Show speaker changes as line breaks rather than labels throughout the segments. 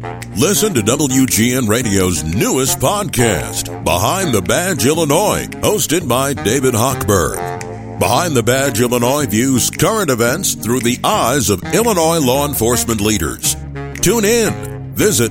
Listen to WGN Radio's newest podcast, Behind the Badge Illinois, hosted by David Hochberg. Behind the Badge Illinois views current events through the eyes of Illinois law enforcement leaders. Tune in. Visit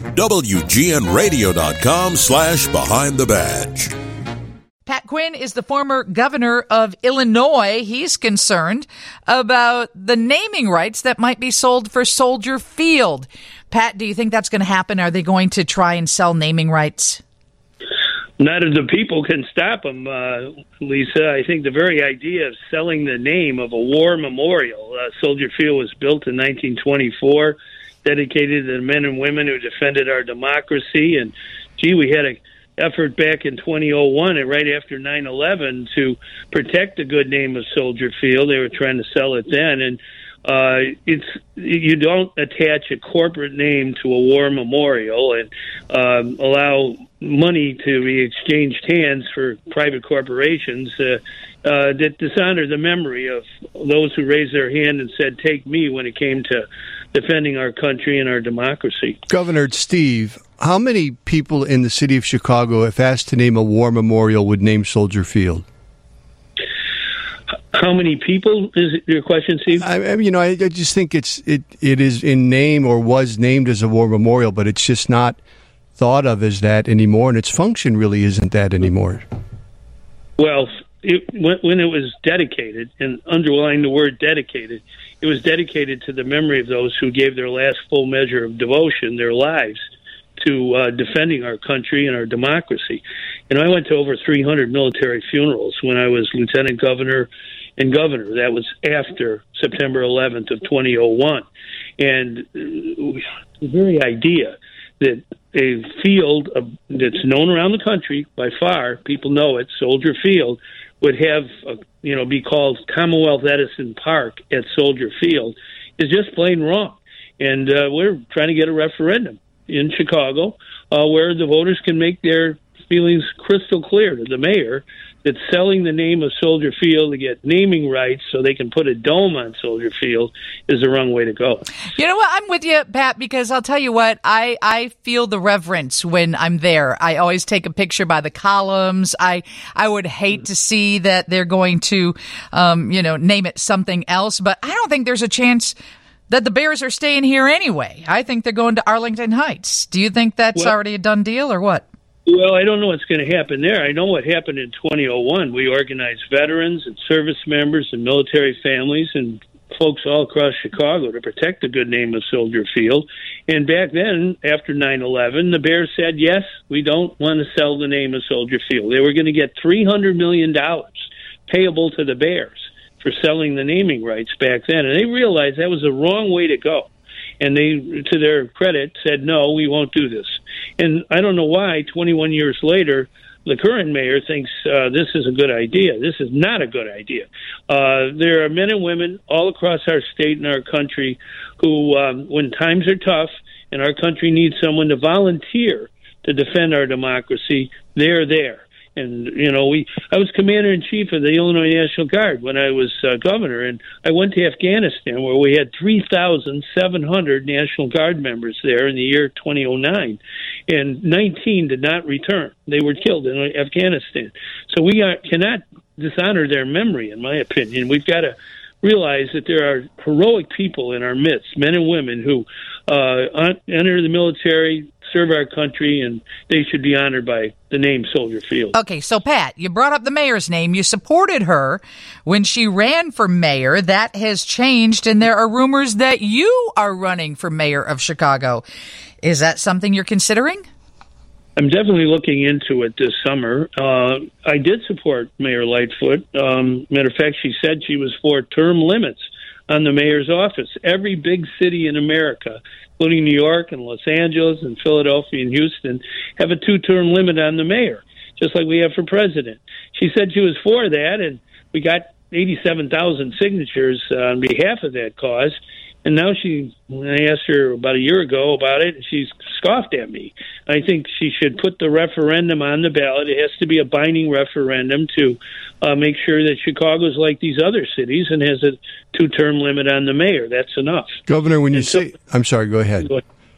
WGNRadio.com/Behind the Badge.
Pat Quinn is the former governor of Illinois. He's concerned about the naming rights that might be sold for Soldier Field. Pat, do you think that's going to happen? Are they going to try and sell naming rights?
None of the people can stop them, Lisa. I think the very idea of selling the name of a war memorial, Soldier Field was built in 1924, dedicated to the men and women who defended our democracy. And, we had an effort back in 2001, and right after 9/11, to protect the good name of Soldier Field. They were trying to sell it then, and you don't attach a corporate name to a war memorial and allow money to be exchanged hands for private corporations that dishonor the memory of those who raised their hand and said, "Take me," when it came to defending our country and our democracy.
Governor Steve, how many people in the city of Chicago, if asked to name a war memorial, would name Soldier Field?
How many people is your question, Steve?
I just think it is in name or was named as a war memorial, but it's just not thought of as that anymore, and its function really isn't that anymore.
Well, when it was dedicated, and underline the word dedicated, it was dedicated to the memory of those who gave their last full measure of devotion, their lives, to defending our country and our democracy. And I went to over 300 military funerals when I was lieutenant governor and governor. That was after September 11th of 2001. And the very idea that a field that's known around the country by far, people know it, Soldier Field, would have, be called Commonwealth Edison Park at Soldier Field is just plain wrong. And we're trying to get a referendum in Chicago where the voters can make their feelings crystal clear to the mayor that selling the name of Soldier Field to get naming rights so they can put a dome on Soldier Field is the wrong way to go.
You know what? I'm with you, Pat, because I'll tell you what, I feel the reverence when I'm there. I always take a picture by the columns. I would hate to see that they're going to, name it something else, but I don't think there's a chance that the Bears are staying here anyway. I think they're going to Arlington Heights. Do you think that's already a done deal or what?
Well, I don't know what's going to happen there. I know what happened in 2001. We organized veterans and service members and military families and folks all across Chicago to protect the good name of Soldier Field. And back then, after 9/11, the Bears said, yes, we don't want to sell the name of Soldier Field. They were going to get $300 million payable to the Bears for selling the naming rights back then. And they realized that was the wrong way to go. And they, to their credit, said, no, we won't do this. And I don't know why, 21 years later, the current mayor thinks this is a good idea. This is not a good idea. There are men and women all across our state and our country who, when times are tough and our country needs someone to volunteer to defend our democracy, they're there. And, I was commander-in-chief of the Illinois National Guard when I was governor, and I went to Afghanistan where we had 3,700 National Guard members there in the year 2009, and 19 did not return. They were killed in Afghanistan. So we cannot dishonor their memory, in my opinion. We've got to realize that there are heroic people in our midst, men and women who enter the military, serve our country, and they should be honored by the name Soldier Field.
Okay, so Pat, you brought up the mayor's name. You supported her when she ran for mayor. That has changed, and there are rumors that you are running for mayor of Chicago. Is that something you're considering?
I'm definitely looking into it this summer. I did support Mayor Lightfoot. Matter of fact, she said she was for term limits on the mayor's office. Every big city in America, including New York and Los Angeles and Philadelphia and Houston, have a 2-term limit on the mayor, just like we have for president. She said she was for that, and we got 87,000 signatures on behalf of that cause. And now I asked her about a year ago about it, and she's scoffed at me. I think she should put the referendum on the ballot. It has to be a binding referendum to make sure that Chicago's like these other cities and has a 2-term limit on the mayor. That's enough.
Governor, when you say... I'm sorry, go ahead.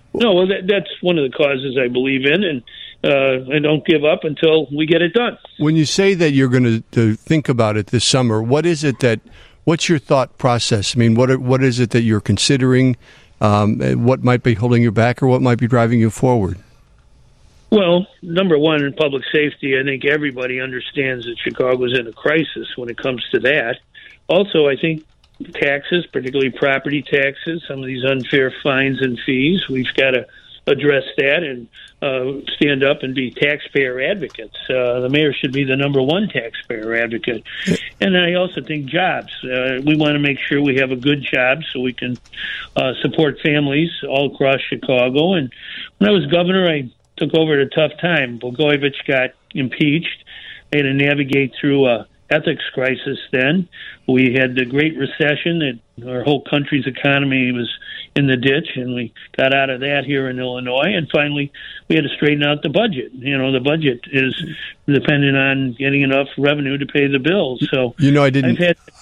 No, well, that's one of the causes I believe in, and I don't give up until we get it done.
When you say that you're going to think about it this summer, what's your thought process? I mean, what is it that you're considering? What might be holding you back, or what might be driving you forward?
Well, number one, in public safety, I think everybody understands that Chicago's in a crisis when it comes to that. Also, I think taxes, particularly property taxes, some of these unfair fines and fees, we've got to address that and stand up and be taxpayer advocates. The mayor should be the number one taxpayer advocate. And I also think jobs. We want to make sure we have a good job so we can support families all across Chicago. And when I was governor, I took over at a tough time. Blagojevich got impeached. I had to navigate through a ethics crisis then. We had the Great Recession, that our whole country's economy was in the ditch, and we got out of that here in Illinois. And finally, we had to straighten out the budget. The budget is dependent on getting enough revenue to pay the bills. So,
I didn't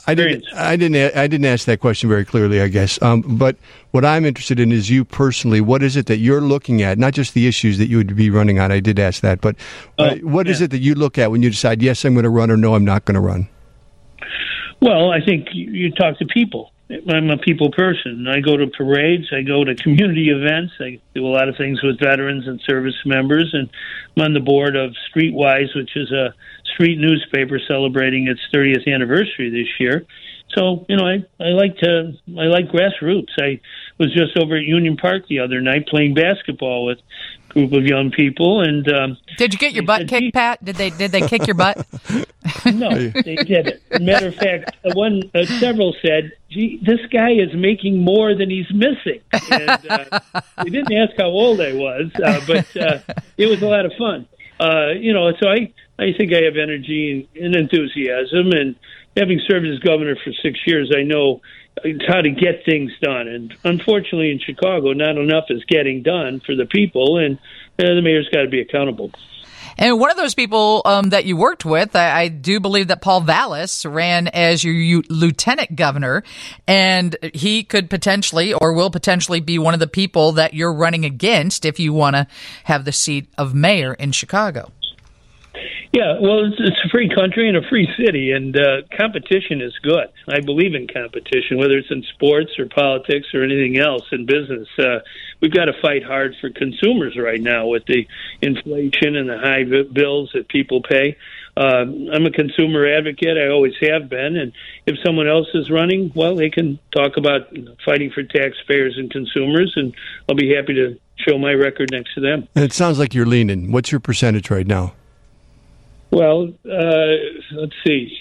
ask that question very clearly, I guess. But what I'm interested in is you personally. What is it that you're looking at? Not just the issues that you would be running on. I did ask that, but what is it that you look at when you decide, yes, I'm going to run, or no, I'm not going to run?
Well, I think you talk to people. I'm a people person. I go to parades. I go to community events. I do a lot of things with veterans and service members. And I'm on the board of Streetwise, which is a street newspaper celebrating its 30th anniversary this year. So, I like grassroots. I was just over at Union Park the other night playing basketball with a group of young people. And
did you get your butt kicked, Pat? Did they kick your butt?
No, they didn't. Matter of fact, several said, "Gee, this guy is making more than he's missing." And they didn't ask how old I was, but it was a lot of fun. So I think I have energy and enthusiasm, and having served as governor for 6 years, I know how to get things done. And unfortunately, in Chicago, not enough is getting done for the people, and the mayor's got to be accountable.
And one of those people that you worked with, I do believe that Paul Vallis ran as your lieutenant governor, and he could potentially or will potentially be one of the people that you're running against if you want to have the seat of mayor in Chicago.
Yeah, well, it's a free country and a free city, and competition is good. I believe in competition, whether it's in sports or politics or anything else in business. We've got to fight hard for consumers right now with the inflation and the high bills that people pay. I'm a consumer advocate. I always have been, and if someone else is running, well, they can talk about fighting for taxpayers and consumers, and I'll be happy to show my record next to them.
And it sounds like you're leaning. What's your percentage right now?
Well, let's see.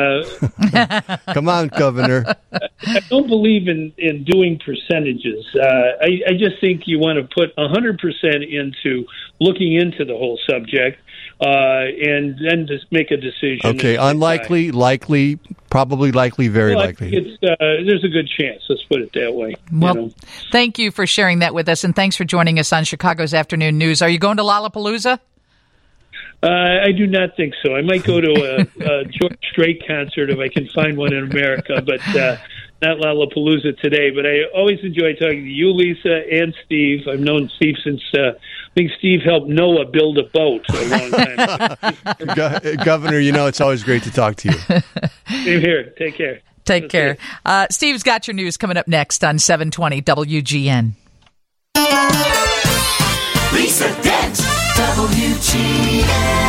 Come on, Governor.
I don't believe in doing percentages. I just think you want to put 100% into looking into the whole subject and then just make a decision.
Okay, unlikely, likely, probably likely, very likely.
There's a good chance. Let's put it that way.
Well, thank you for sharing that with us, and thanks for joining us on Chicago's Afternoon News. Are you going to Lollapalooza?
I do not think so. I might go to a George Strait concert if I can find one in America, but not Lollapalooza today. But I always enjoy talking to you, Lisa, and Steve. I've known Steve since I think Steve helped Noah build a boat a long time ago.
Governor, it's always great to talk to you.
Same here. Take care.
Take care. Steve's got your news coming up next on 720 WGN.
Lisa Dent, WGN.